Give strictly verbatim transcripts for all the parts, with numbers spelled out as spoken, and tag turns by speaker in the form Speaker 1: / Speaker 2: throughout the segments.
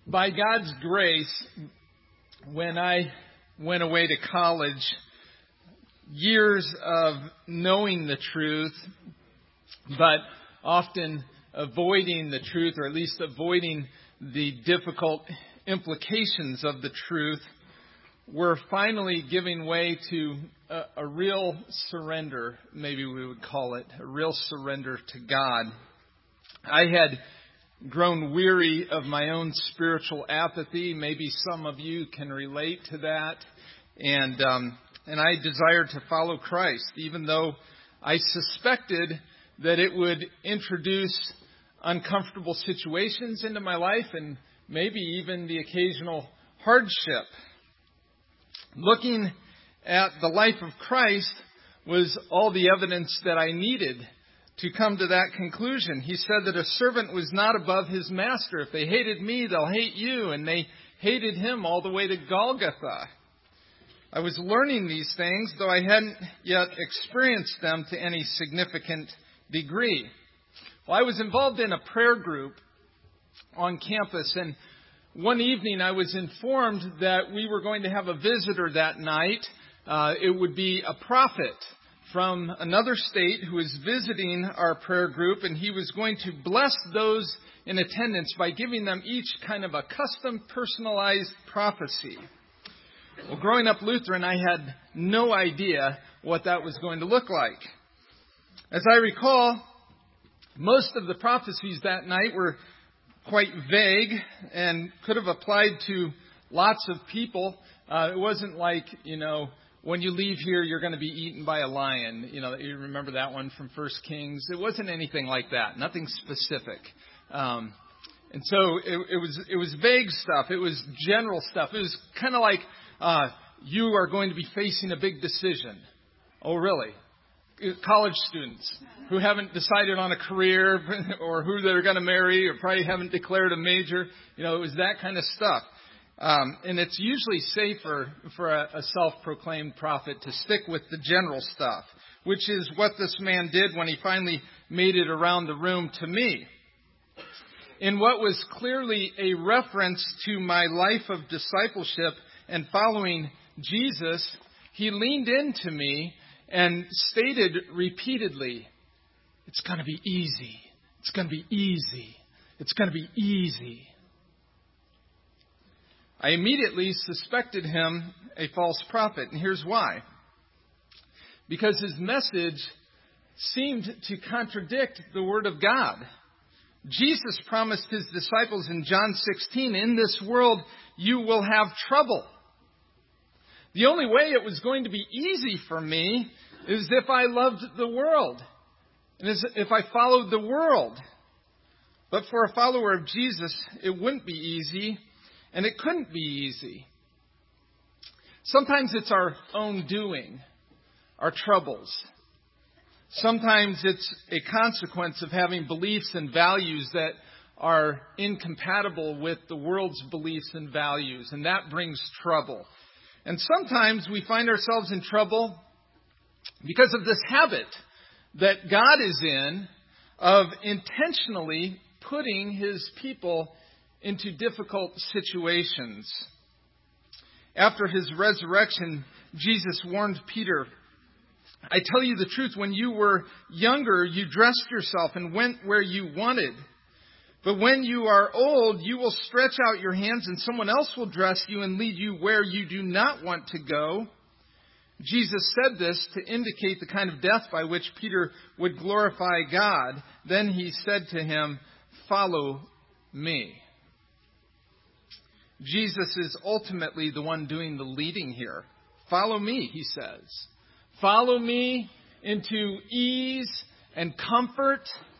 Speaker 1: By God's grace, when I went away to college, years of knowing the truth, but often avoiding the truth, or at least avoiding the difficult implications of the truth, were finally giving way to a, a real surrender, maybe we would call it, a real surrender to God. I had grown weary of my own spiritual apathy. Maybe some of you can relate to that. And um, and I desired to follow Christ, even though I suspected that it would introduce uncomfortable situations into my life and maybe even the occasional hardship. Looking at the life of Christ was all the evidence that I needed to come to that conclusion. He said that a servant was not above his master. If they hated me, they'll hate you. And they hated him all the way to Golgotha. I was learning these things, though I hadn't yet experienced them to any significant degree. Well, I was involved in a prayer group on campus, and one evening I was informed that we were going to have a visitor that night. Uh, it would be a prophet from another state who was visiting our prayer group, and he was going to bless those in attendance by giving them each kind of a custom personalized prophecy. Well, growing up Lutheran, I had no idea what that was going to look like. As I recall, most of the prophecies that night were quite vague and could have applied to lots of people. Uh, it wasn't like, you know, when you leave here, you're going to be eaten by a lion. You know, you remember that one from First Kings. It wasn't anything like that. Nothing specific. Um, and so it, it was it was vague stuff. It was general stuff. It was kind of like uh, you are going to be facing a big decision. Oh, really? College students who haven't decided on a career or who they're going to marry or probably haven't declared a major. You know, it was that kind of stuff. Um, and it's usually safer for a, a self-proclaimed prophet to stick with the general stuff, which is what this man did when he finally made it around the room to me. In what was clearly a reference to my life of discipleship and following Jesus, he leaned into me and stated repeatedly, "It's going to be easy. It's going to be easy. It's going to be easy." I immediately suspected him a false prophet, and here's why. Because his message seemed to contradict the Word of God. Jesus promised his disciples in John sixteen, "In this world you will have trouble." The only way it was going to be easy for me is if I loved the world, and as if I followed the world. But for a follower of Jesus, it wouldn't be easy. And it couldn't be easy. Sometimes it's our own doing, our troubles. Sometimes it's a consequence of having beliefs and values that are incompatible with the world's beliefs and values, and that brings trouble. And sometimes we find ourselves in trouble because of this habit that God is in of intentionally putting his people into difficult situations. After his resurrection, Jesus warned Peter, "I tell you the truth, when you were younger, you dressed yourself and went where you wanted. But when you are old, you will stretch out your hands and someone else will dress you and lead you where you do not want to go." Jesus said this to indicate the kind of death by which Peter would glorify God. Then he said to him, "Follow me." Jesus is ultimately the one doing the leading here. Follow me, he says. Follow me into ease and comfort.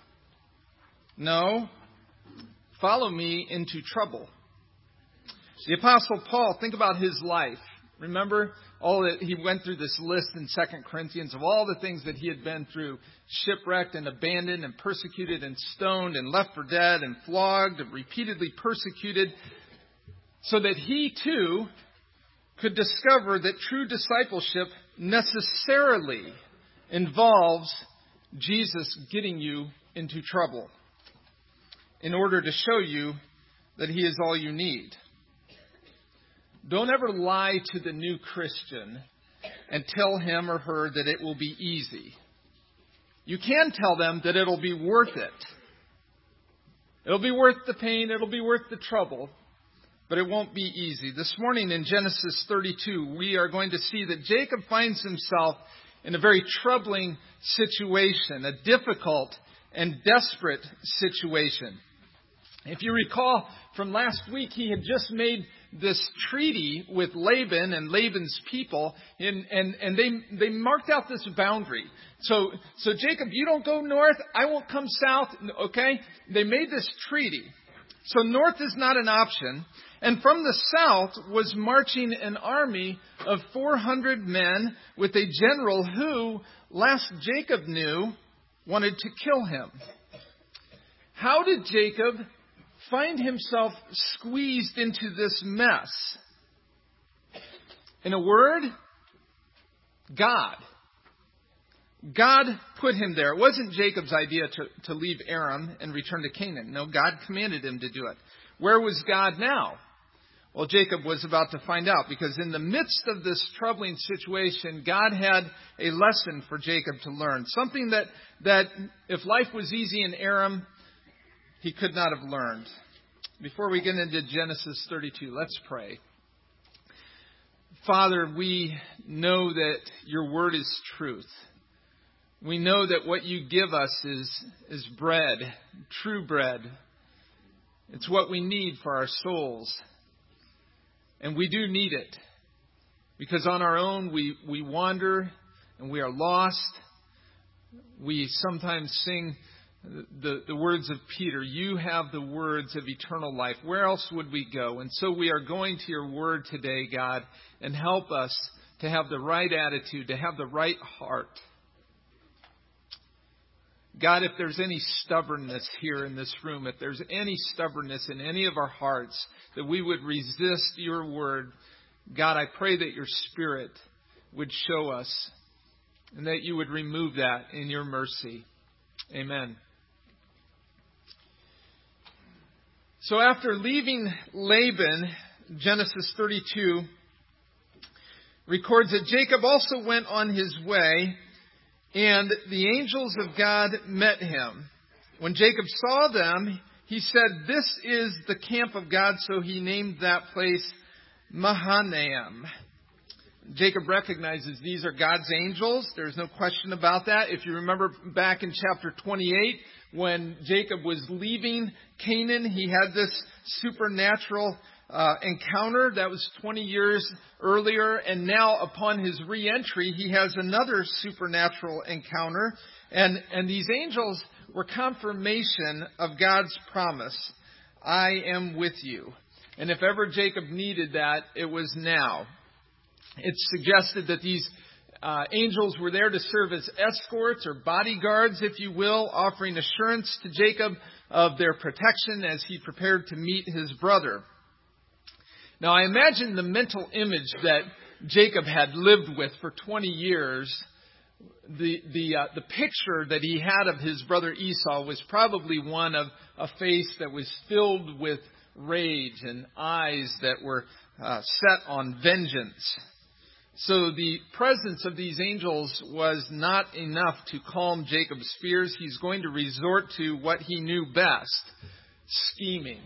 Speaker 1: No, follow me into trouble. The Apostle Paul, think about his life. Remember, all that he went through this list in Second Corinthians of all the things that he had been through: shipwrecked and abandoned and persecuted and stoned and left for dead and flogged and repeatedly persecuted, so that he too could discover that true discipleship necessarily involves Jesus getting you into trouble in order to show you that He is all you need. Don't ever lie to the new Christian and tell him or her that it will be easy. You can tell them that it'll be worth it. It'll be worth the pain, it'll be worth the trouble, but it won't be easy. This morning in Genesis thirty-two, we are going to see that Jacob finds himself in a very troubling situation, a difficult and desperate situation. If you recall from last week, he had just made this treaty with Laban and Laban's people, and, and, and they they marked out this boundary. So, so Jacob, you don't go north, I won't come south, okay? They made this treaty. So north is not an option. And from the south was marching an army of four hundred men with a general who, last Jacob knew, wanted to kill him. How did Jacob find himself squeezed into this mess? In a word, God. God put him there. It wasn't Jacob's idea to, to leave Aram and return to Canaan. No, God commanded him to do it. Where was God now? Well, Jacob was about to find out, because in the midst of this troubling situation, God had a lesson for Jacob to learn. Something that, that if life was easy in Aram, he could not have learned. Before we get into Genesis thirty-two, let's pray. Father, we know that your word is truth. We know that what you give us is, is bread, true bread. It's what we need for our souls. And we do need it. Because on our own we, we wander and we are lost. We sometimes sing the, the words of Peter, you have the words of eternal life. Where else would we go? And so we are going to your word today, God, and help us to have the right attitude, to have the right heart. God, if there's any stubbornness here in this room, if there's any stubbornness in any of our hearts, that we would resist your word, God, I pray that your Spirit would show us and that you would remove that in your mercy. Amen. So after leaving Laban, Genesis thirty-two records that Jacob also went on his way, and the angels of God met him. When Jacob saw them, he said, this is the camp of God, so he named that place Mahanaim. Jacob recognizes these are God's angels. There's no question about that. If you remember back in chapter twenty-eight, when Jacob was leaving Canaan, he had this supernatural Uh, encounter that was twenty years earlier, and now upon his re-entry he has another supernatural encounter, and and these angels were confirmation of God's promise, I am with you. And if ever Jacob needed that, it was now. It's suggested that these uh, angels were there to serve as escorts or bodyguards, if you will, offering assurance to Jacob of their protection as he prepared to meet his brother. Now, I imagine the mental image that Jacob had lived with for twenty years, the the uh, the picture that he had of his brother Esau was probably one of a face that was filled with rage and eyes that were uh, set on vengeance. So the presence of these angels was not enough to calm Jacob's fears. He's going to resort to what he knew best, scheming.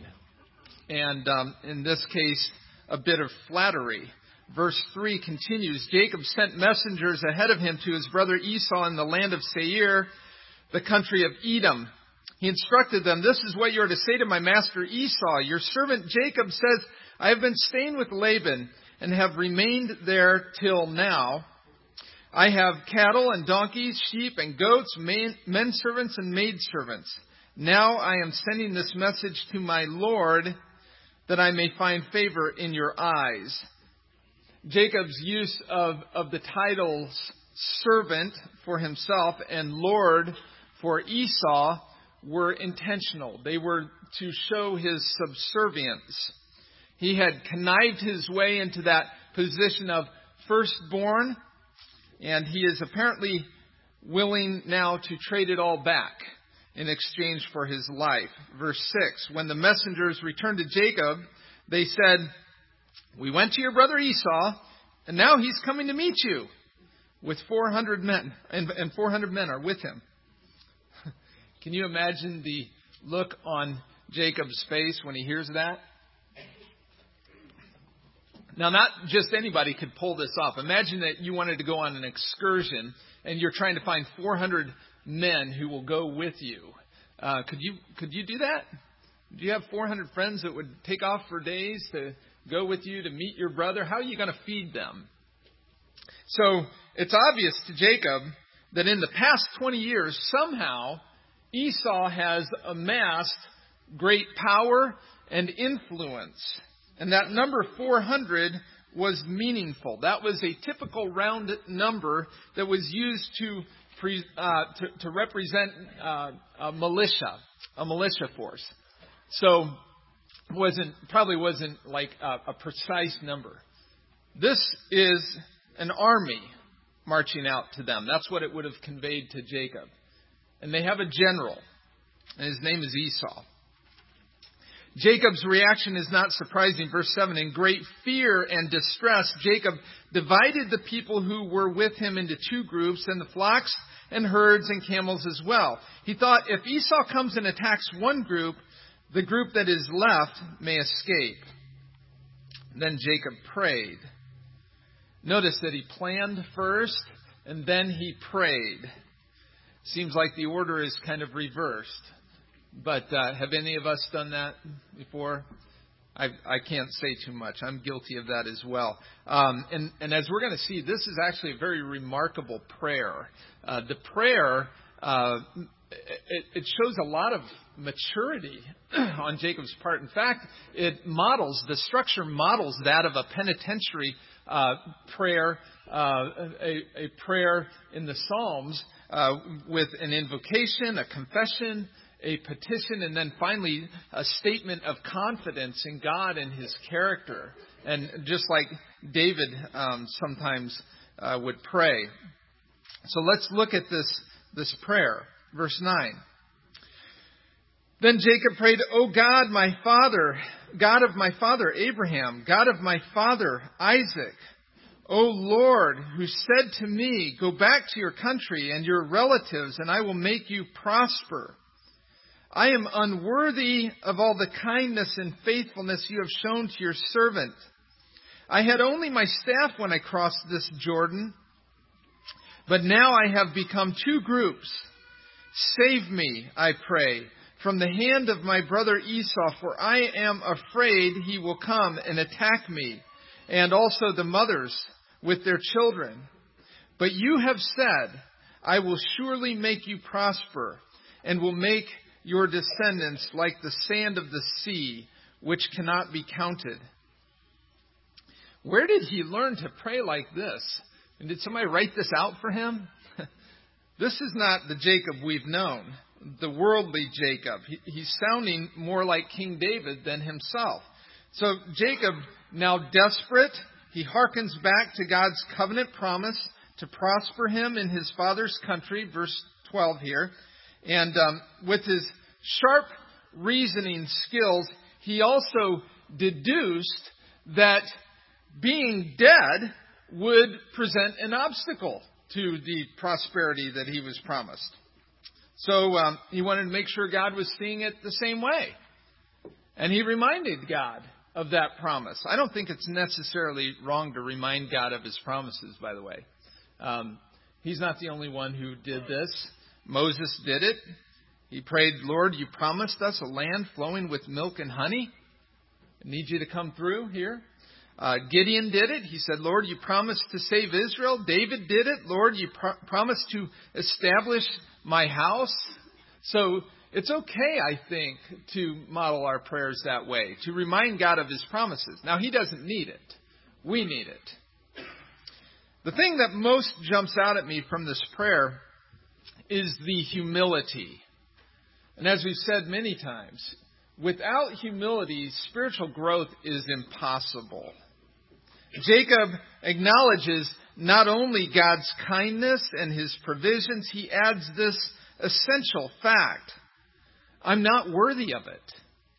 Speaker 1: And um, in this case, a bit of flattery. Verse three continues, Jacob sent messengers ahead of him to his brother Esau in the land of Seir, the country of Edom. He instructed them, this is what you are to say to my master Esau. Your servant Jacob says, I have been staying with Laban and have remained there till now. I have cattle and donkeys, sheep and goats, men, men servants and maid servants. Now I am sending this message to my Lord, that I may find favor in your eyes. Jacob's use of, of the titles servant for himself and Lord for Esau were intentional. They were to show his subservience. He had connived his way into that position of firstborn, and he is apparently willing now to trade it all back in exchange for his life. Verse six, when the messengers returned to Jacob, they said, "We went to your brother Esau, and now he's coming to meet you with four hundred men, and, and four hundred men are with him." Can you imagine the look on Jacob's face when he hears that? Now, not just anybody could pull this off. Imagine that you wanted to go on an excursion and you're trying to find four hundred men who will go with you. Uh, could you could you do that? Do you have four hundred friends that would take off for days to go with you to meet your brother? How are you going to feed them? So it's obvious to Jacob that in the past twenty years, somehow Esau has amassed great power and influence. And that number four hundred was meaningful. That was a typical round number that was used to pre, uh, to, to represent uh, a militia, a militia force. So wasn't probably wasn't like a, a precise number. This is an army marching out to them. That's what it would have conveyed to Jacob. And they have a general, and his name is Esau. Jacob's reaction is not surprising. Verse seven, in great fear and distress, Jacob divided the people who were with him into two groups, and the flocks and herds and camels as well. He thought, if Esau comes and attacks one group, the group that is left may escape. Then Jacob prayed. Notice that he planned first, and then he prayed. Seems like the order is kind of reversed. But uh, have any of us done that before? I, I can't say too much. I'm guilty of that as well. Um, and, and as we're going to see, this is actually a very remarkable prayer. Uh, the prayer, uh, it, it shows a lot of maturity on Jacob's part. In fact, it models, the structure models that of a penitentiary uh, prayer, uh, a, a prayer in the Psalms uh, with an invocation, a confession, a petition, and then finally a statement of confidence in God and His character. And just like David um, sometimes uh, would pray. So let's look at this, this prayer. Verse nine. Then Jacob prayed, "O God, my father, God of my father Abraham, God of my father Isaac, O Lord, who said to me, go back to your country and your relatives, and I will make you prosper. I am unworthy of all the kindness and faithfulness you have shown to your servant. I had only my staff when I crossed this Jordan, but now I have become two groups. Save me, I pray, from the hand of my brother Esau, for I am afraid he will come and attack me, and also the mothers with their children. But you have said, I will surely make you prosper, and will make your descendants like the sand of the sea, which cannot be counted." Where did he learn to pray like this? And did somebody write this out for him? This is not the Jacob we've known, the worldly Jacob. He, he's sounding more like King David than himself. So Jacob, now desperate, he hearkens back to God's covenant promise to prosper him in his father's country, verse twelve here. And um, with his sharp reasoning skills, he also deduced that being dead would present an obstacle to the prosperity that he was promised. So um, he wanted to make sure God was seeing it the same way. And he reminded God of that promise. I don't think it's necessarily wrong to remind God of His promises, by the way. Um, he's not the only one who did this. Moses did it. He prayed, "Lord, you promised us a land flowing with milk and honey. I need you to come through here." Uh, Gideon did it. He said, "Lord, you promised to save Israel." David did it. "Lord, you pro- promised to establish my house." So it's okay, I think, to model our prayers that way, to remind God of His promises. Now, He doesn't need it. We need it. The thing that most jumps out at me from this prayer is the humility. And as we've said many times, without humility, spiritual growth is impossible. Jacob acknowledges not only God's kindness and His provisions, he adds this essential fact. I'm not worthy of it.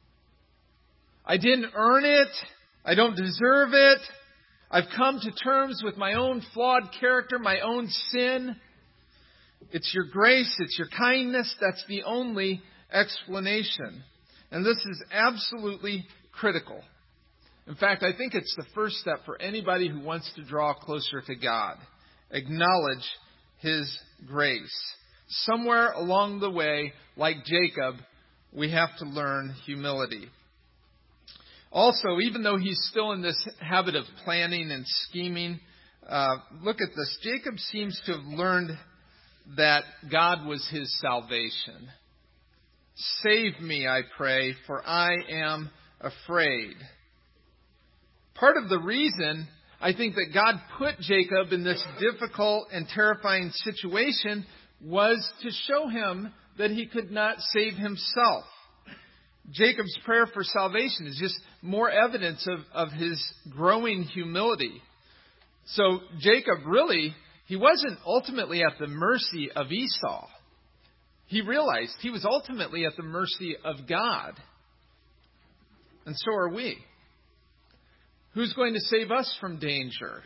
Speaker 1: I didn't earn it. I don't deserve it. I've come to terms with my own flawed character, my own sin. It's your grace, it's your kindness. That's the only explanation. And this is absolutely critical. In fact, I think it's the first step for anybody who wants to draw closer to God. Acknowledge His grace. Somewhere along the way, like Jacob, we have to learn humility. Also, even though he's still in this habit of planning and scheming, uh, look at this. Jacob seems to have learned that God was his salvation. Save me, I pray, for I am afraid. Part of the reason I think that God put Jacob in this difficult and terrifying situation was to show him that he could not save himself. Jacob's prayer for salvation is just more evidence of, of his growing humility. So Jacob really, he wasn't ultimately at the mercy of Esau. He realized he was ultimately at the mercy of God. And so are we. Who's going to save us from danger?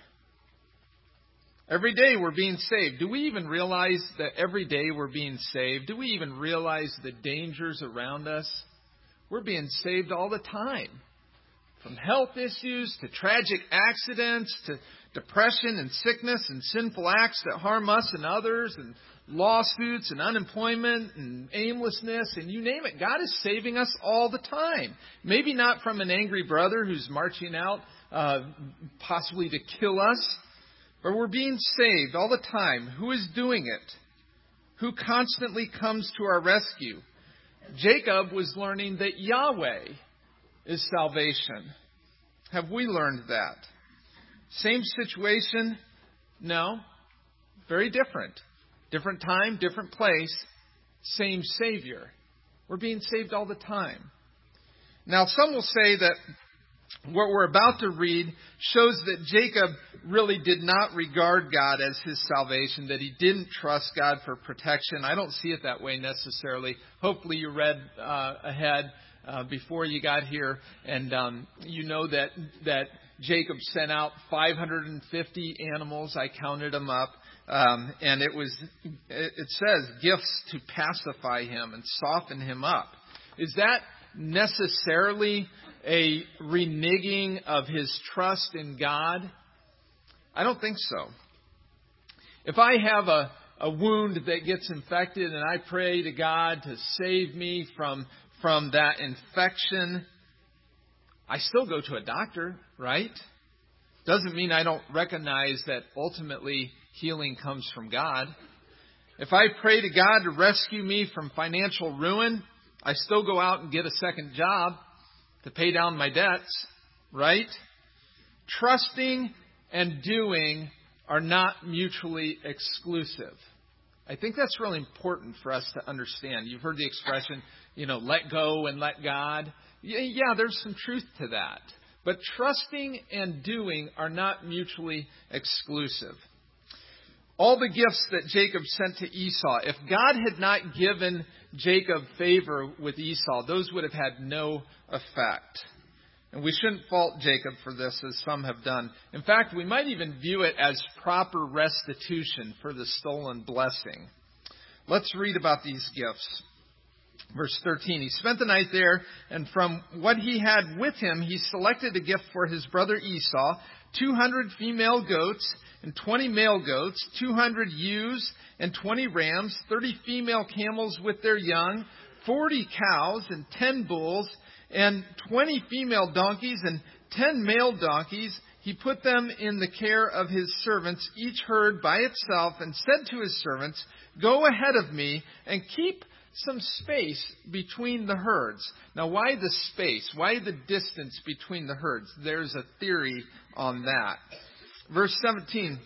Speaker 1: Every day we're being saved. Do we even realize that every day we're being saved? Do we even realize the dangers around us? We're being saved all the time. From health issues to tragic accidents to depression and sickness and sinful acts that harm us and others and lawsuits and unemployment and aimlessness and you name it. God is saving us all the time. Maybe not from an angry brother who's marching out uh, possibly to kill us, but we're being saved all the time. Who is doing it? Who constantly comes to our rescue? Jacob was learning that Yahweh is salvation. Have we learned that? Same situation? No. Very different. Different time, different place, same Savior. We're being saved all the time. Now, some will say that what we're about to read shows that Jacob really did not regard God as his salvation, that he didn't trust God for protection. I don't see it that way necessarily. Hopefully you read uh, ahead uh, before you got here, and um, you know that that Jacob sent out five hundred fifty animals. I counted them up. Um, and it was, it says, gifts to pacify him and soften him up. Is that necessarily a reneging of his trust in God? I don't think so. If I have a, a wound that gets infected and I pray to God to save me from, from that infection, I still go to a doctor, right? Doesn't mean I don't recognize that ultimately healing comes from God. If I pray to God to rescue me from financial ruin, I still go out and get a second job to pay down my debts, right? Trusting and doing are not mutually exclusive. I think that's really important for us to understand. You've heard the expression, you know, let go and let God. Yeah, yeah, there's some truth to that. But trusting and doing are not mutually exclusive. All the gifts that Jacob sent to Esau, if God had not given Jacob favor with Esau, those would have had no effect. And we shouldn't fault Jacob for this, as some have done. In fact, we might even view it as proper restitution for the stolen blessing. Let's read about these gifts. Verse thirteen, he spent the night there, and from what he had with him, he selected a gift for his brother Esau, two hundred female goats and twenty male goats, two hundred ewes and twenty rams, thirty female camels with their young, forty cows and ten bulls, and twenty female donkeys and ten male donkeys. He put them in the care of his servants, each herd by itself, and said to his servants, "Go ahead of me and keep some space between the herds." Now, why the space? Why the distance between the herds? There's a theory on that. Verse seventeen.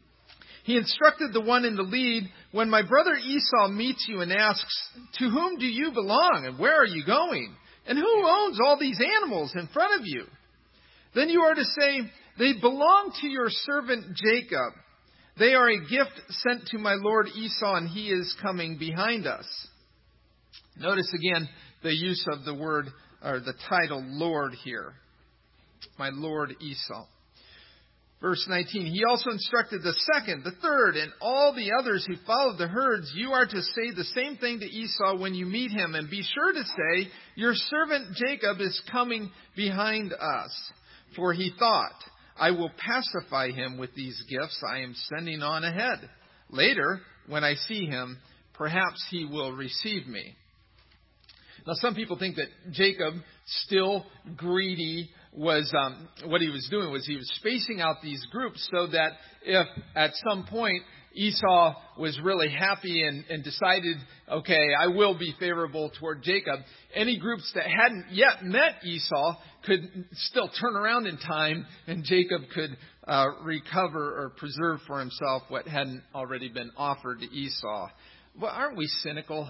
Speaker 1: He instructed the one in the lead, "When my brother Esau meets you and asks, 'To whom do you belong and where are you going? And who owns all these animals in front of you?' Then you are to say, 'They belong to your servant Jacob. They are a gift sent to my lord Esau, and he is coming behind us.'" Notice again the use of the word or the title Lord here. My Lord Esau. Verse nineteen, he also instructed the second, the third, and all the others who followed the herds, you are to say the same thing to Esau when you meet him, and be sure to say, your servant Jacob is coming behind us. For he thought, I will pacify him with these gifts I am sending on ahead. Later, when I see him, perhaps he will receive me. Now, some people think that Jacob, still greedy, was um, what he was doing was he was spacing out these groups so that if at some point Esau was really happy and, and decided, okay, I will be favorable toward Jacob, any groups that hadn't yet met Esau could still turn around in time and Jacob could uh, recover or preserve for himself what hadn't already been offered to Esau. Well, aren't we cynical?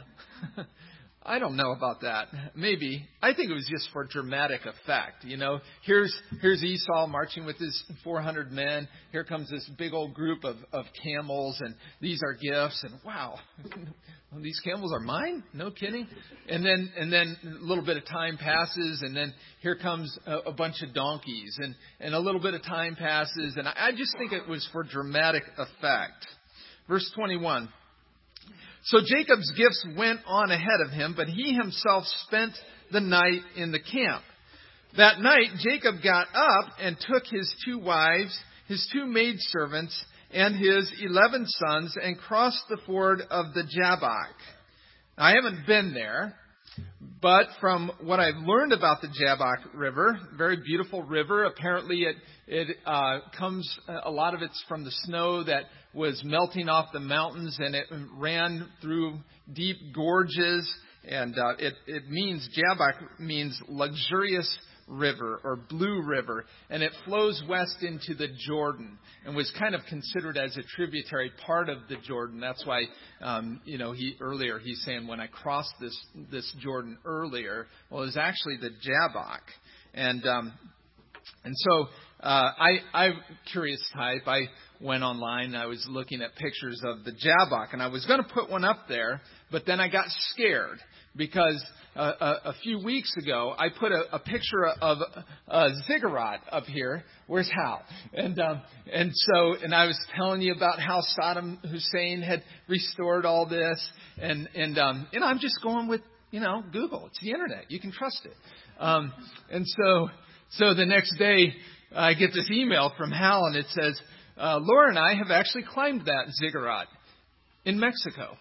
Speaker 1: I don't know about that. Maybe. I think it was just for dramatic effect. You know, here's here's Esau marching with his four hundred men. Here comes this big old group of, of camels, and these are gifts. And wow, these camels are mine? No kidding. And then and then a little bit of time passes, and then here comes a, a bunch of donkeys, and, and a little bit of time passes. And I, I just think it was for dramatic effect. Verse twenty-one. So Jacob's gifts went on ahead of him, but he himself spent the night in the camp. That night, Jacob got up and took his two wives, his two maidservants, and his eleven sons and crossed the ford of the Jabbok. Now, I haven't been there, but from what I've learned about the Jabbok River, very beautiful river. Apparently, it it uh, comes, a lot of it's from the snow that was melting off the mountains, and it ran through deep gorges. And uh, it it means Jabbok means luxurious river or blue river, and it flows west into the Jordan and was kind of considered as a tributary part of the Jordan. That's why um, you know he earlier he's saying when I crossed this this Jordan earlier, well, it was actually the Jabbok, and um, and so uh, I I'm curious type. I went online and I was looking at pictures of the Jabbok, and I was going to put one up there, but then I got scared because Uh, a, a few weeks ago, I put a, a picture of a ziggurat up here. Where's Hal? And um, and so, and I was telling you about how Saddam Hussein had restored all this, and and um, and I'm just going with you know Google. It's the internet. You can trust it. Um, and so, so the next day, I get this email from Hal, and it says, uh, Laura and I have actually climbed that ziggurat in Mexico.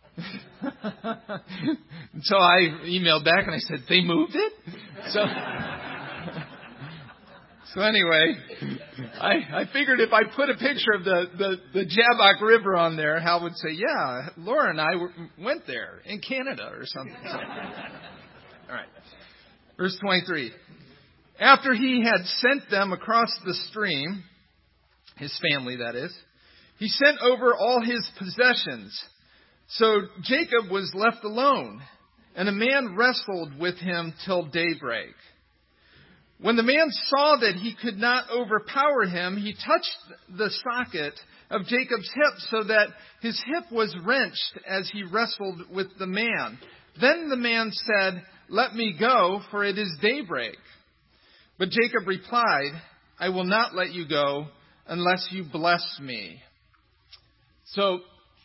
Speaker 1: So I emailed back and I said, they moved it? So, so anyway, I, I figured if I put a picture of the, the, the Jabbok River on there, Hal would say, yeah, Laura and I were, went there in Canada or something. So, all right. Verse twenty-three. After he had sent them across the stream, his family that is, he sent over all his possessions. So Jacob was left alone, and a man wrestled with him till daybreak. When the man saw that he could not overpower him, he touched the socket of Jacob's hip so that his hip was wrenched as he wrestled with the man. Then the man said, let me go, for it is daybreak. But Jacob replied, I will not let you go unless you bless me. So,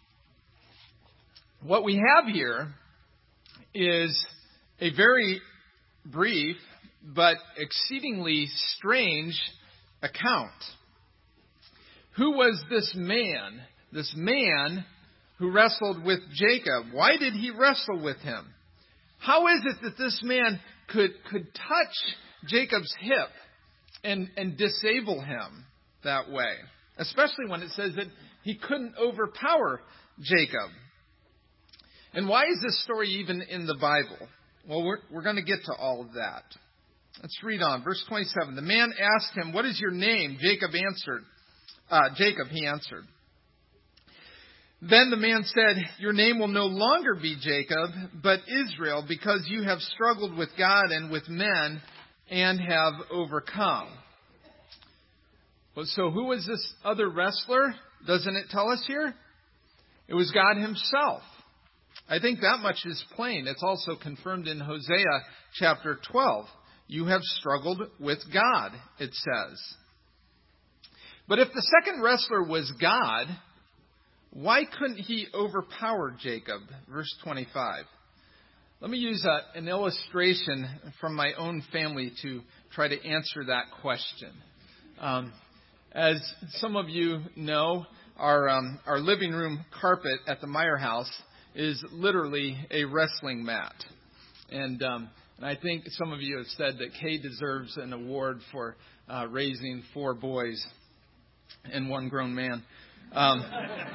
Speaker 1: what we have here is a very brief but exceedingly strange account. Who was this man? This man who wrestled with Jacob. Why did he wrestle with him? How is it that this man could, could touch Jacob's hip and, and disable him that way? Especially when it says that he couldn't overpower Jacob. And why is this story even in the Bible? Well, we're, we're going to get to all of that. Let's read on. Verse twenty-seven. The man asked him, what is your name? Jacob answered. Uh, Jacob, he answered. Then the man said, your name will no longer be Jacob, but Israel, because you have struggled with God and with men and have overcome. Well, so who was this other wrestler? Doesn't it tell us here? It was God himself. I think that much is plain. It's also confirmed in Hosea chapter twelve. You have struggled with God, it says. But if the second wrestler was God, why couldn't he overpower Jacob? Verse twenty-five. Let me use a, an illustration from my own family to try to answer that question. Um, as some of you know, our um, our living room carpet at the Meyer house is literally a wrestling mat. And, um, and I think some of you have said that Kay deserves an award for uh, raising four boys and one grown man. Um,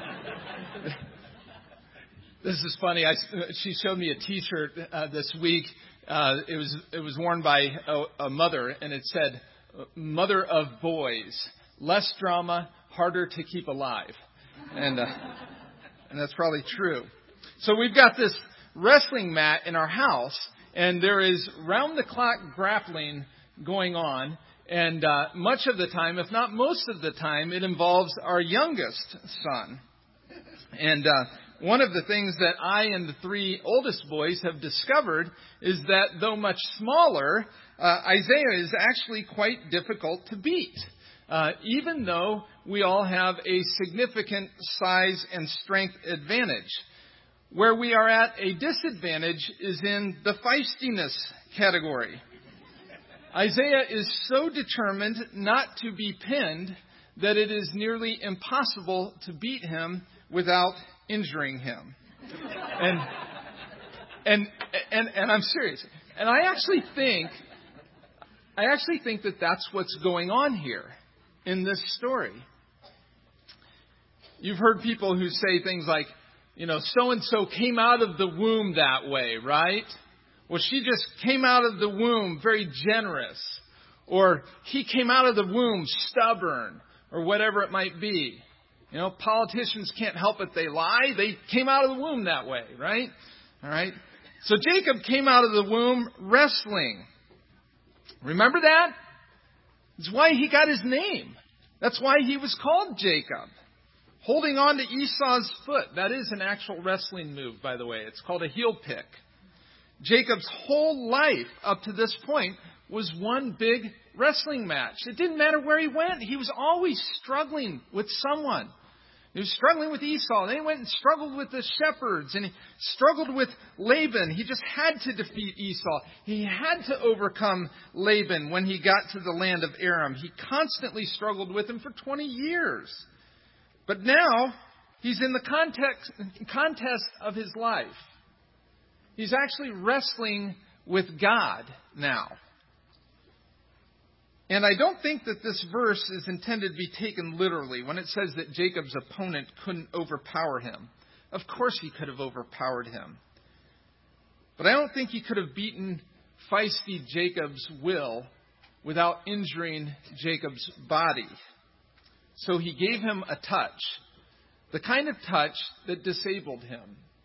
Speaker 1: this is funny. I, she showed me a T-shirt uh, this week. Uh, it was it was worn by a, a mother, and it said, "Mother of boys, less drama, harder to keep alive," and uh, and that's probably true. So we've got this wrestling mat in our house, and there is round-the-clock grappling going on. And uh, much of the time, if not most of the time, it involves our youngest son. And uh, one of the things that I and the three oldest boys have discovered is that though much smaller, uh, Isaiah is actually quite difficult to beat. Uh, even though we all have a significant size and strength advantage. Where we are at a disadvantage is in the feistiness category. Isaiah is so determined not to be pinned that it is nearly impossible to beat him without injuring him. And and and and I'm serious. And I actually think I actually think that that's what's going on here in this story. You've heard people who say things like, you know, so-and-so came out of the womb that way, right? Well, she just came out of the womb very generous. Or he came out of the womb stubborn, or whatever it might be. You know, politicians can't help it. They lie. They came out of the womb that way, right? All right. So Jacob came out of the womb wrestling. Remember that? It's why he got his name. That's why he was called Jacob. Holding on to Esau's foot. That is an actual wrestling move, by the way. It's called a heel pick. Jacob's whole life up to this point was one big wrestling match. It didn't matter where he went. He was always struggling with someone. He was struggling with Esau. Then he went and struggled with the shepherds. And he struggled with Laban. He just had to defeat Esau. He had to overcome Laban when he got to the land of Aram. He constantly struggled with him for twenty years. But now, he's in the context, contest of his life. He's actually wrestling with God now. And I don't think that this verse is intended to be taken literally when it says that Jacob's opponent couldn't overpower him. Of course he could have overpowered him. But I don't think he could have beaten feisty Jacob's will without injuring Jacob's body. So he gave him a touch, the kind of touch that disabled him.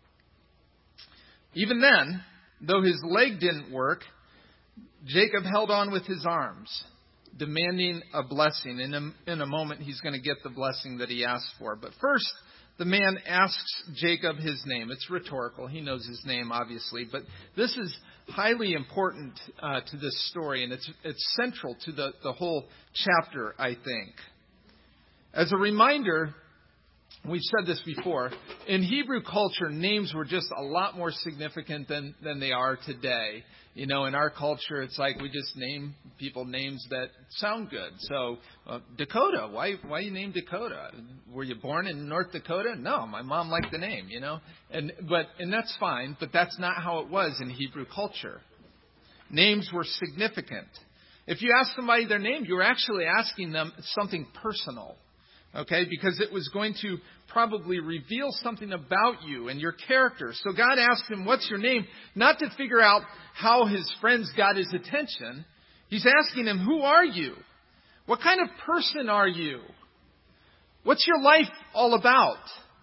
Speaker 1: Even then, though his leg didn't work, Jacob held on with his arms, demanding a blessing. In a, in a moment, he's going to get the blessing that he asked for. But first, the man asks Jacob his name. It's rhetorical. He knows his name, obviously. But this is highly important uh, to this story, and it's, it's central to the, the whole chapter, I think. As a reminder, we've said this before, in Hebrew culture, names were just a lot more significant than, than they are today. You know, in our culture, it's like we just name people names that sound good. So, uh, Dakota, why why you name Dakota? Were you born in North Dakota? No, my mom liked the name, you know. And but and that's fine, but that's not how it was in Hebrew culture. Names were significant. If you ask somebody their name, you were actually asking them something personal. Okay, because it was going to probably reveal something about you and your character. So God asked him, what's your name? Not to figure out how his friends got his attention. He's asking him, who are you? What kind of person are you? What's your life all about?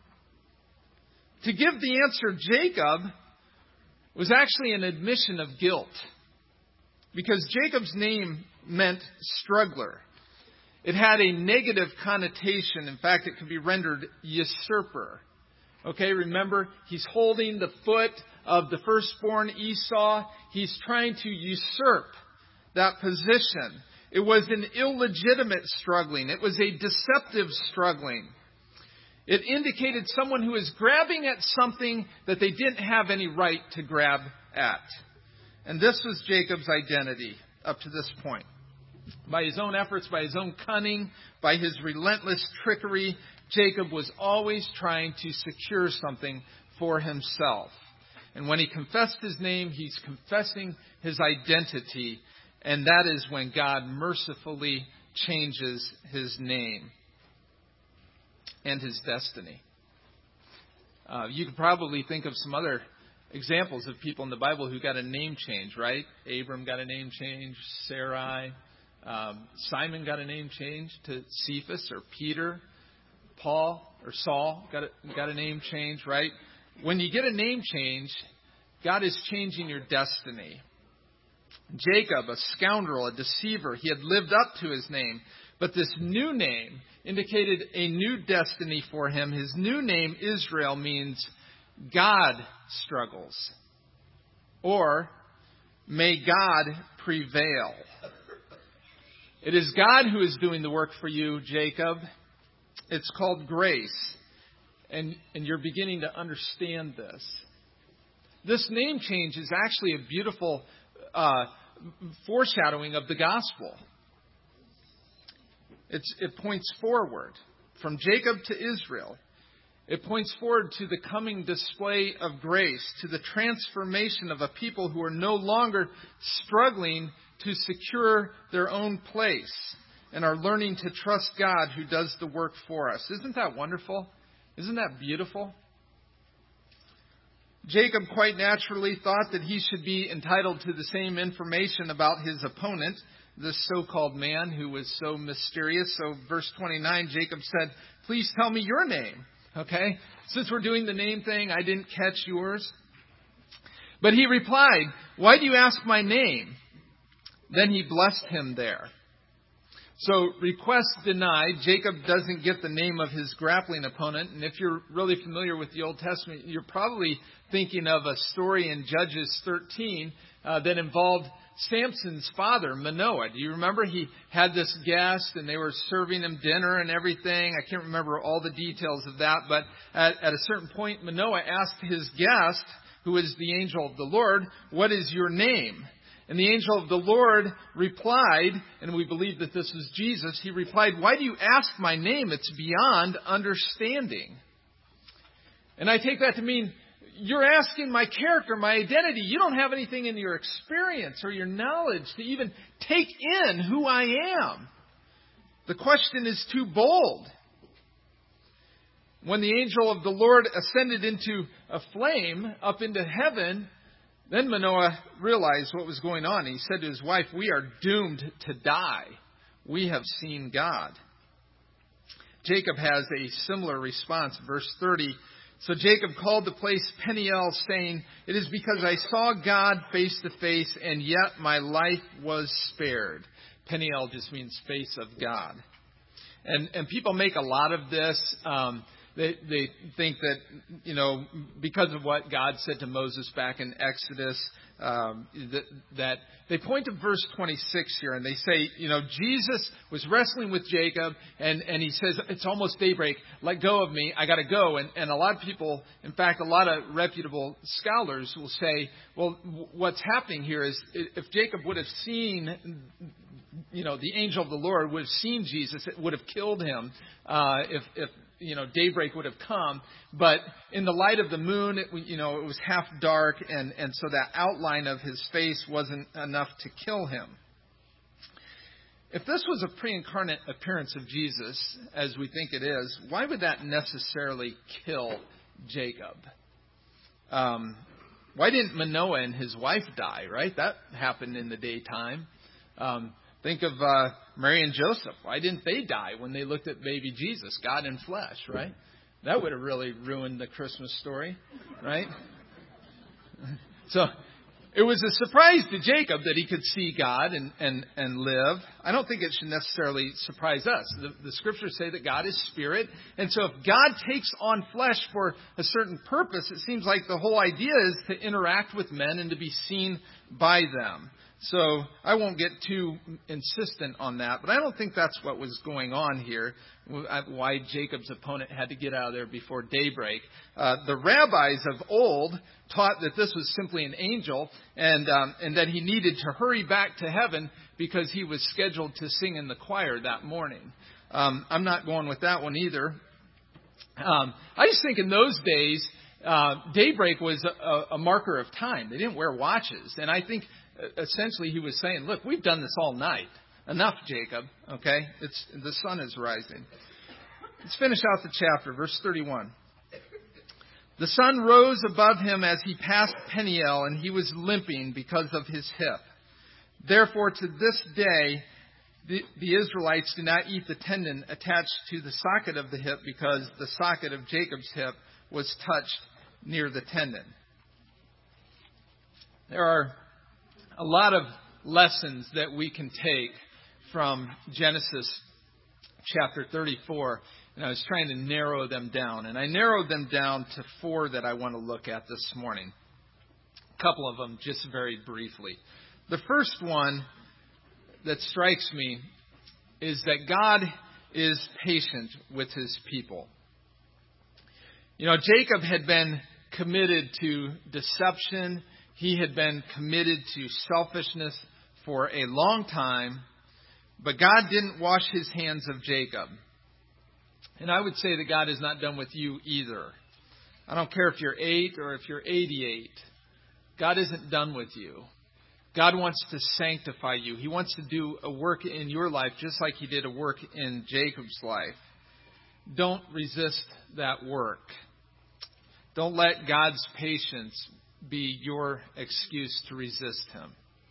Speaker 1: To give the answer, Jacob, was actually an admission of guilt. Because Jacob's name meant struggler. It had a negative connotation. In fact, it could be rendered usurper. Okay, remember, he's holding the foot of the firstborn Esau. He's trying to usurp that position. It was an illegitimate struggling. It was a deceptive struggling. It indicated someone who is grabbing at something that they didn't have any right to grab at. And this was Jacob's identity up to this point. By his own efforts, by his own cunning, by his relentless trickery, Jacob was always trying to secure something for himself. And when he confessed his name, he's confessing his identity. And that is when God mercifully changes his name and his destiny. Uh, you could probably think of some other examples of people in the Bible who got a name change, right? Abram got a name change, Sarai. Um, Simon got a name change to Cephas or Peter. Paul or Saul got a, got a name change, right? When you get a name change, God is changing your destiny. Jacob, a scoundrel, a deceiver, he had lived up to his name. But this new name indicated a new destiny for him. His new name, Israel, means God struggles. Or, may God prevail. It is God who is doing the work for you, Jacob. It's called grace. And, and you're beginning to understand this. This name change is actually a beautiful uh, foreshadowing of the gospel. It's, it points forward from Jacob to Israel. It points forward to the coming display of grace, to the transformation of a people who are no longer struggling to secure their own place and are learning to trust God who does the work for us. Isn't that wonderful? Isn't that beautiful? Jacob quite naturally thought that he should be entitled to the same information about his opponent, this so-called man who was so mysterious. So verse twenty-nine, Jacob said, "Please tell me your name." Okay? Since we're doing the name thing, I didn't catch yours. But he replied, "Why do you ask my name?" Then he blessed him there. So request denied. Jacob doesn't get the name of his grappling opponent. And if you're really familiar with the Old Testament, you're probably thinking of a story in Judges thirteen uh, that involved Samson's father, Manoah. Do you remember? He had this guest and they were serving him dinner and everything. I can't remember all the details of that. But at, at a certain point, Manoah asked his guest, who is the angel of the Lord, "What is your name?" And the angel of the Lord replied, and we believe that this was Jesus, he replied, "Why do you ask my name? It's beyond understanding." And I take that to mean, you're asking my character, my identity. You don't have anything in your experience or your knowledge to even take in who I am. The question is too bold. When the angel of the Lord ascended into a flame up into heaven, then Manoah realized what was going on. He said to his wife, "We are doomed to die. We have seen God." Jacob has a similar response. Verse thirty, "So Jacob called the place Peniel, saying, 'It is because I saw God face to face, and yet my life was spared.'" Peniel just means face of God. And, and people make a lot of this. Um, They, they think that, you know, because of what God said to Moses back in Exodus, um, that, that they point to verse twenty-six here and they say, you know, Jesus was wrestling with Jacob and, and he says, "It's almost daybreak. Let go of me. I got to go." And, and a lot of people, in fact, a lot of reputable scholars will say, well, what's happening here is if Jacob would have seen, you know, the angel of the Lord would have seen Jesus, it would have killed him uh, if, if you know, daybreak would have come. But in the light of the moon, it, you know, it was half dark, and, and so that outline of his face wasn't enough to kill him. If this was a pre-incarnate appearance of Jesus, as we think it is, why would that necessarily kill Jacob? Um, why didn't Manoah and his wife die, right? That happened in the daytime. Um, Think of uh, Mary and Joseph. Why didn't they die when they looked at baby Jesus, God in flesh, right? That would have really ruined the Christmas story, right? So It was a surprise to Jacob that he could see God and, and, and live. I don't think it should necessarily surprise us. The, the scriptures say that God is spirit. And so if God takes on flesh for a certain purpose, it seems like the whole idea is to interact with men and to be seen by them. So I won't get too insistent on that, but I don't think that's what was going on here, why Jacob's opponent had to get out of there before daybreak. Uh, the rabbis of old taught that this was simply an angel and um, and that he needed to hurry back to heaven because he was scheduled to sing in the choir that morning. Um, I'm not going with that one either. Um, I just think in those days, uh, daybreak was a, a marker of time. They didn't wear watches. And I think essentially he was saying, look, we've done this all night. Enough, Jacob. Okay? It's the sun is rising. Let's finish out the chapter. Verse thirty-one. The sun rose above him as he passed Peniel, and he was limping because of his hip. Therefore, to this day, the, the Israelites do not eat the tendon attached to the socket of the hip because the socket of Jacob's hip was touched near the tendon. There are a lot of lessons that we can take from Genesis chapter thirty-four. And I was trying to narrow them down. And I narrowed them down to four that I want to look at this morning. A couple of them just very briefly. The first one that strikes me is that God is patient with his people. You know, Jacob had been committed to deception. He had been committed to selfishness for a long time. But God didn't wash his hands of Jacob. And I would say that God is not done with you either. I don't care if you're eight or if you're eighty-eight. God isn't done with you. God wants to sanctify you. He wants to do a work in your life just like he did a work in Jacob's life. Don't resist that work. Don't let God's patience be your excuse to resist him.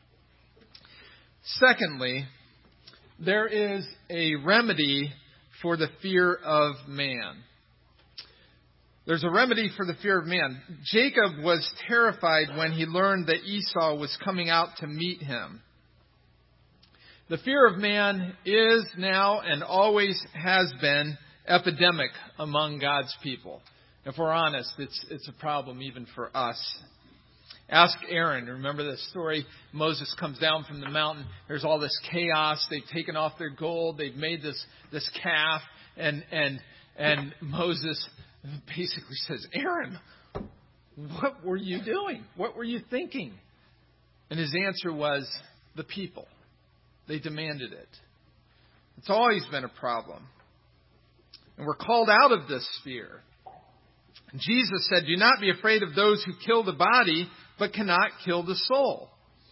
Speaker 1: Secondly, there is a remedy for the fear of man. There's a remedy for the fear of man. Jacob was terrified when he learned that Esau was coming out to meet him. The fear of man is now and always has been epidemic among God's people. If we're honest, it's it's a problem even for us. Ask Aaron. Remember the story? Moses comes down from the mountain. There's all this chaos. They've taken off their gold. They've made this this calf. And and and Moses basically says, Aaron, what were you doing? What were you thinking? And his answer was, the people. They demanded it. It's always been a problem. And we're called out of this fear. Jesus said, do not be afraid of those who kill the body, but cannot kill the soul.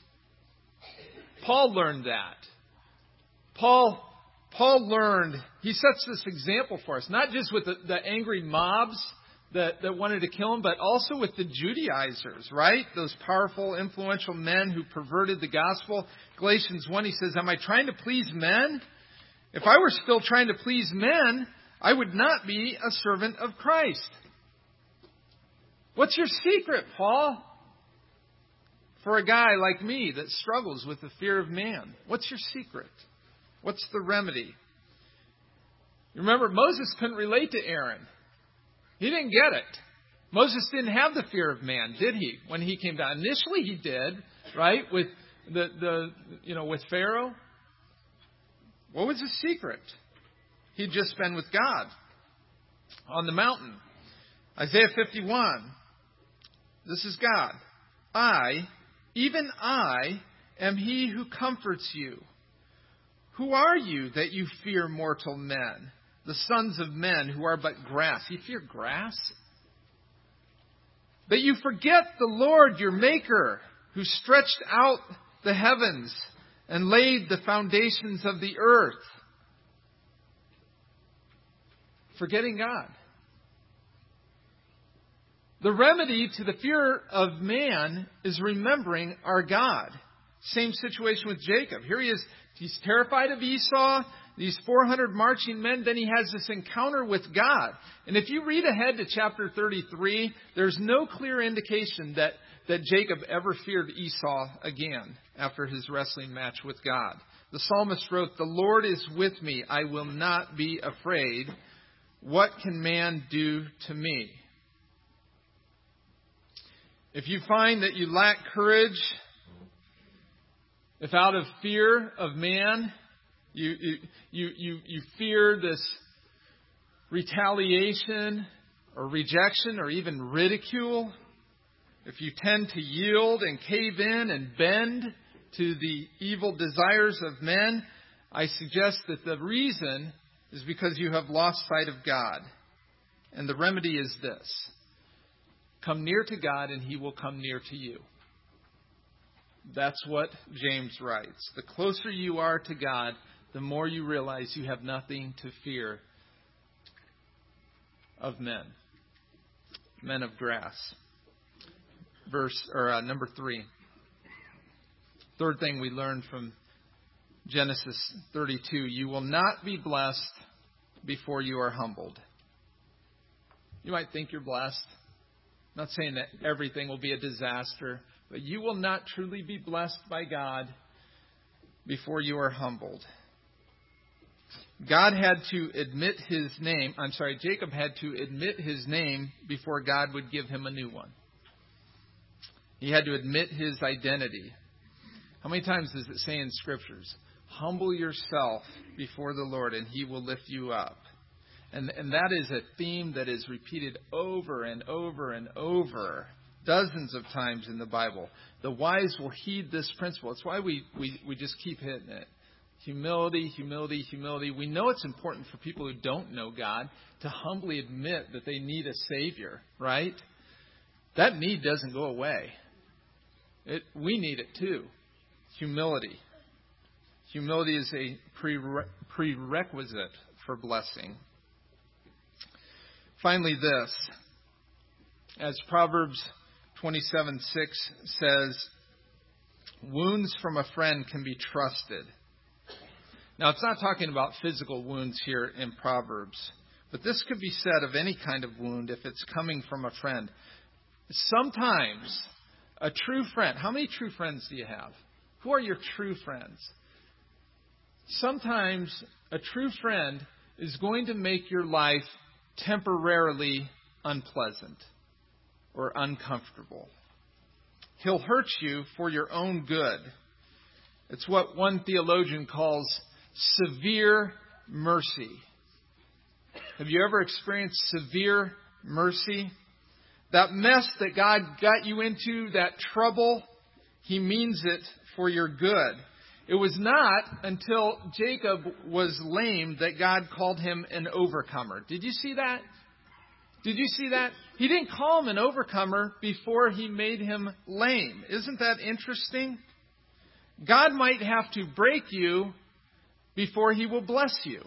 Speaker 1: Paul learned that. Paul, Paul learned, he sets this example for us, not just with the, the angry mobs that, that wanted to kill him, but also with the Judaizers, right? Those powerful, influential men who perverted the gospel. Galatians one, he says, am I trying to please men? If I were still trying to please men, I would not be a servant of Christ. What's your secret, Paul? For a guy like me that struggles with the fear of man, what's your secret? What's the remedy? You remember, Moses couldn't relate to Aaron. He didn't get it. Moses didn't have the fear of man, did he? When he came down, initially he did, right? With the the you know with Pharaoh. What was his secret? He'd just been with God on the mountain. Isaiah fifty-one. This is God. I, even I, am he who comforts you. Who are you that you fear mortal men, the sons of men who are but grass? You fear grass? That you forget the Lord your Maker, who stretched out the heavens and laid the foundations of the earth. Forgetting God. The remedy to the fear of man is remembering our God. Same situation with Jacob. Here he is. He's terrified of Esau, these four hundred marching men. Then he has this encounter with God. And if you read ahead to chapter thirty-three, there's no clear indication that, that Jacob ever feared Esau again after his wrestling match with God. The psalmist wrote, "The Lord is with me. I will not be afraid. What can man do to me?" If you find that you lack courage, if out of fear of man, you you you you, you fear this retaliation or rejection or even ridicule, if you tend to yield and cave in and bend to the evil desires of men, I suggest that the reason is because you have lost sight of God. And the remedy is this: come near to God and He will come near to you. That's what James writes. The closer you are to God, the more you realize you have nothing to fear of men. Men of grass. Verse or uh, number three. Third thing we learned from Genesis thirty-two: you will not be blessed before you are humbled. You might think you're blessed. I'm not saying that everything will be a disaster, but you will not truly be blessed by God before you are humbled. God had to admit his name. I'm sorry, Jacob had to admit his name before God would give him a new one. He had to admit his identity. How many times does it say in Scriptures, humble yourself before the Lord and He will lift you up? And, and that is a theme that is repeated over and over and over, dozens of times in the Bible. The wise will heed this principle. It's why we, we, we just keep hitting it. Humility, humility, humility. We know it's important for people who don't know God to humbly admit that they need a Savior, right? That need doesn't go away. It, we need it too. Humility. Humility is a prere- prerequisite for blessing. Finally, this. As Proverbs twenty-seven six says, wounds from a friend can be trusted. Now, it's not talking about physical wounds here in Proverbs, but this could be said of any kind of wound if it's coming from a friend. Sometimes a true friend, how many true friends do you have? Who are your true friends? Sometimes a true friend is going to make your life temporarily unpleasant or uncomfortable. He'll hurt you for your own good. It's what one theologian calls severe mercy. Have you ever experienced severe mercy? That mess that God got you into, that trouble, He means it for your good. It was not until Jacob was lame that God called him an overcomer. Did you see that? Did you see that? He didn't call him an overcomer before He made him lame. Isn't that interesting? God might have to break you before He will bless you.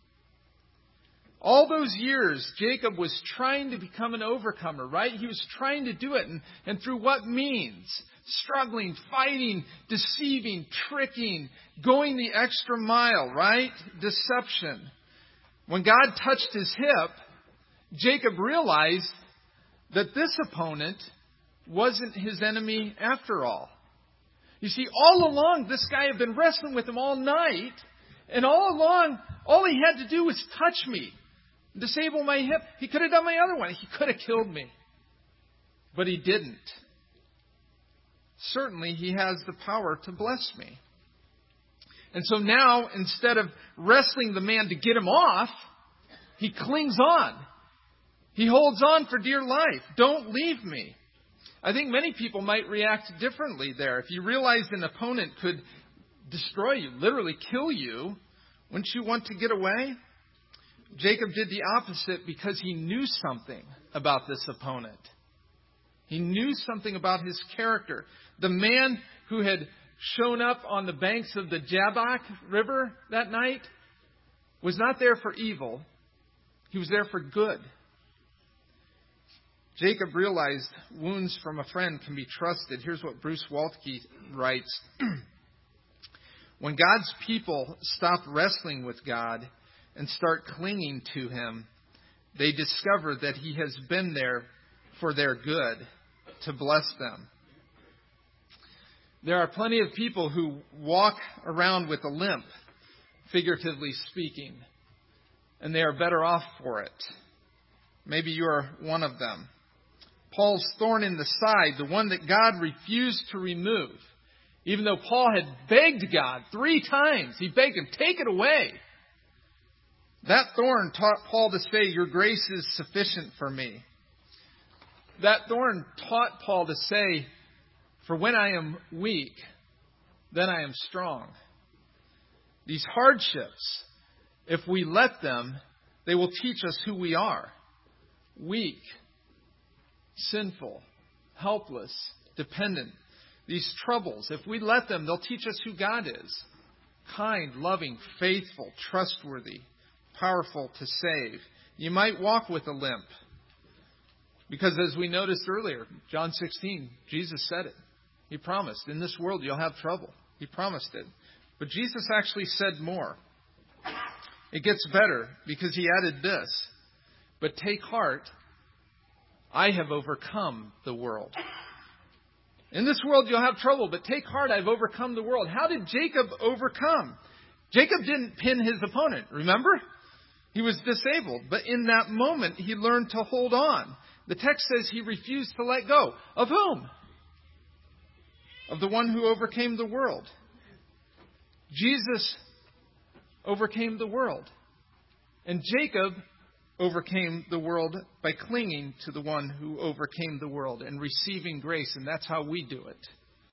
Speaker 1: All those years, Jacob was trying to become an overcomer, right? He was trying to do it. And, and through what means? Struggling, fighting, deceiving, tricking, going the extra mile, right? Deception. When God touched his hip, Jacob realized that this opponent wasn't his enemy after all. You see, all along, this guy had been wrestling with him all night. And all along, all he had to do was touch me. Disable my hip. He could have done my other one. He could have killed me. But He didn't. Certainly, He has the power to bless me. And so now, instead of wrestling the man to get him off, he clings on. He holds on for dear life. Don't leave me. I think many people might react differently there. If you realized an opponent could destroy you, literally kill you, wouldn't you want to get away? Jacob did the opposite because he knew something about this opponent. He knew something about his character. The man who had shown up on the banks of the Jabbok River that night was not there for evil. He was there for good. Jacob realized wounds from a friend can be trusted. Here's what Bruce Waltke writes. When God's people stop wrestling with God and start clinging to Him, they discover that He has been there for their good, to bless them. There are plenty of people who walk around with a limp, figuratively speaking, and they are better off for it. Maybe you are one of them. Paul's thorn in the side, the one that God refused to remove. Even though Paul had begged God three times, he begged him, take it away. That thorn taught Paul to say, your grace is sufficient for me. That thorn taught Paul to say, for when I am weak, then I am strong. These hardships, if we let them, they will teach us who we are. Weak, sinful, helpless, dependent. These troubles, if we let them, they'll teach us who God is. Kind, loving, faithful, trustworthy, powerful to save. You might walk with a limp. Because as we noticed earlier, John sixteen, Jesus said it. He promised, in this world you'll have trouble. He promised it. But Jesus actually said more. It gets better because he added this. But take heart, I have overcome the world. In this world you'll have trouble, but take heart, I've overcome the world. How did Jacob overcome? Jacob didn't pin his opponent, remember? He was disabled, but in that moment he learned to hold on. The text says he refused to let go. Of whom? Of the one who overcame the world. Jesus overcame the world. And Jacob overcame the world by clinging to the one who overcame the world and receiving grace. And that's how we do it.